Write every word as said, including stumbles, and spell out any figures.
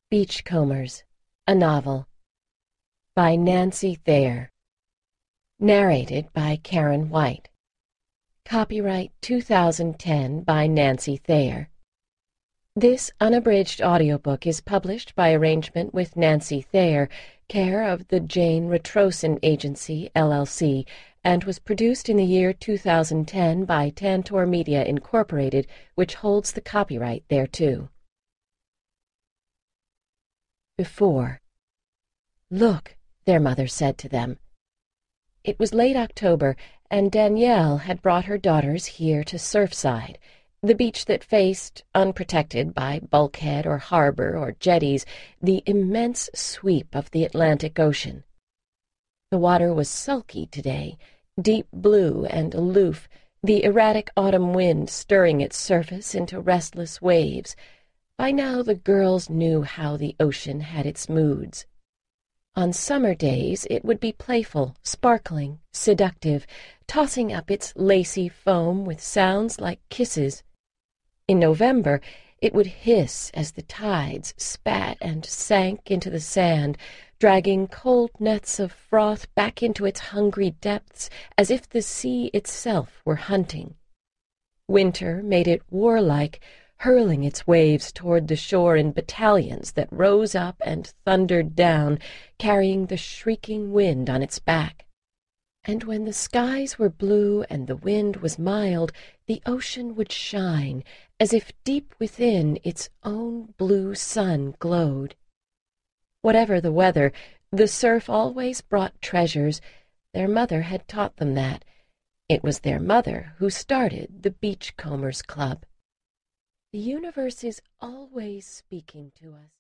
Beachcombers, a Novel by Nancy Thayer. Narrated by Karen White. Copyright two thousand ten by Nancy Thayer. This unabridged audiobook is published by arrangement with Nancy Thayer, care of the Jane Retrosin Agency, L L C, and was produced in the year two thousand ten by Tantor Media, Incorporated, which holds the copyright thereto. Before. "Look," their mother said to them. It was late October, and Danielle had brought her daughters here to Surfside, the beach that faced, unprotected by bulkhead or harbor or jetties, the immense sweep of the Atlantic Ocean. The water was sulky today, deep blue and aloof, the erratic autumn wind stirring its surface into restless waves. By now the girls knew how the ocean had its moods. On summer days it would be playful, sparkling, seductive, tossing up its lacy foam with sounds like kisses. In November it would hiss as the tides spat and sank into the sand, dragging cold nets of froth back into its hungry depths as if the sea itself were hunting. Winter made it warlike, hurling its waves toward the shore in battalions that rose up and thundered down, carrying the shrieking wind on its back. And when the skies were blue and the wind was mild, the ocean would shine, as if deep within its own blue sun glowed. Whatever the weather, the surf always brought treasures. Their mother had taught them that. It was their mother who started the Beachcombers Club. The universe is always speaking to us.